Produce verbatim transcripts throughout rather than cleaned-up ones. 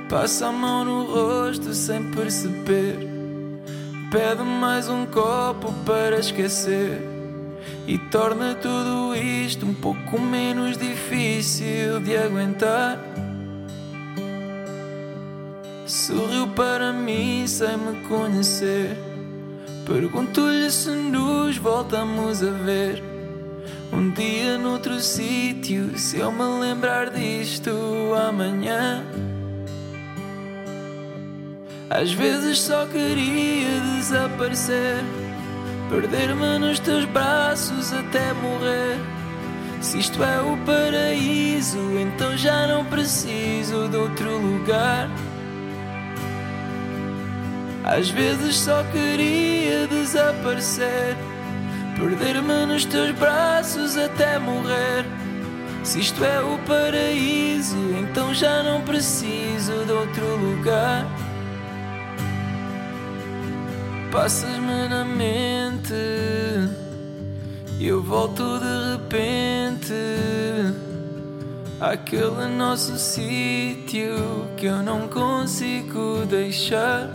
Passa a mão no rosto sem perceber. Pede mais um copo para esquecer e torna tudo isto um pouco menos difícil de aguentar. Sorriu para mim sem me conhecer. Pergunto-lhe se nos voltamos a ver um dia noutro sítio, se eu me lembrar disto amanhã. Às vezes só queria desaparecer, perder-me nos teus braços até morrer. Se isto é o paraíso, então já não preciso de outro lugar. Às vezes só queria desaparecer, perder-me nos teus braços até morrer. Se isto é o paraíso, então já não preciso de outro lugar. Passas-me na mente e eu volto de repente àquele nosso sítio que eu não consigo deixar.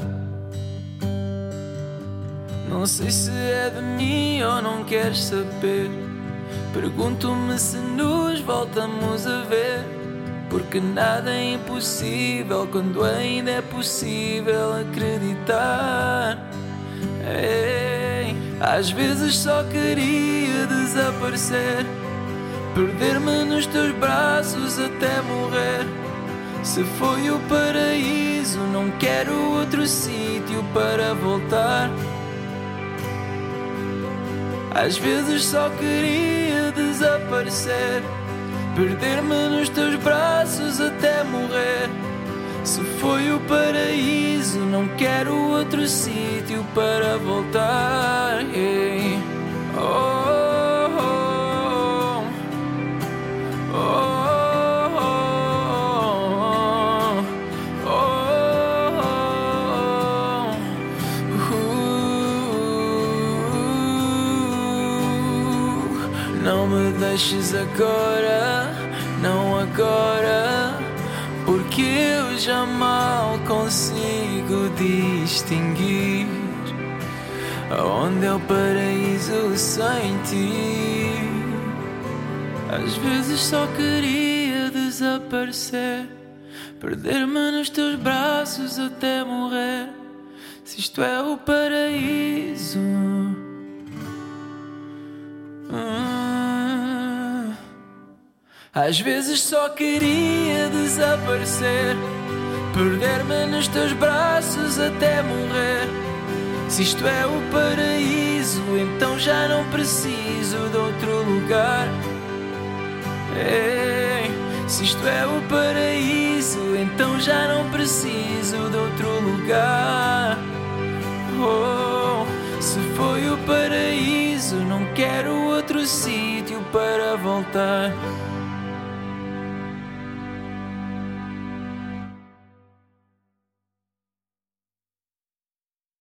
Não sei se é de mim ou não queres saber. Pergunto-me se nos voltamos a ver, porque nada é impossível quando ainda é possível acreditar. Ei, às vezes só queria desaparecer, perder-me nos teus braços até morrer. Se foi o paraíso, não quero outro sítio para voltar. Às vezes só queria desaparecer, perder-me nos teus braços até morrer. Se foi o paraíso, não quero outro sítio para voltar. Hey. Oh, oh, oh, oh, oh, oh, oh. Não me deixes agora, não agora, porque eu já mal consigo distinguir onde é o paraíso sem ti. Às vezes só queria desaparecer, perder-me nos teus braços até morrer. Se isto é o paraíso, hum. Às vezes só queria desaparecer, perder-me nos teus braços até morrer. Se isto é o paraíso, então já não preciso de outro lugar. Ei, se isto é o paraíso, então já não preciso de outro lugar. Oh, se foi o paraíso, não quero outro sítio para voltar.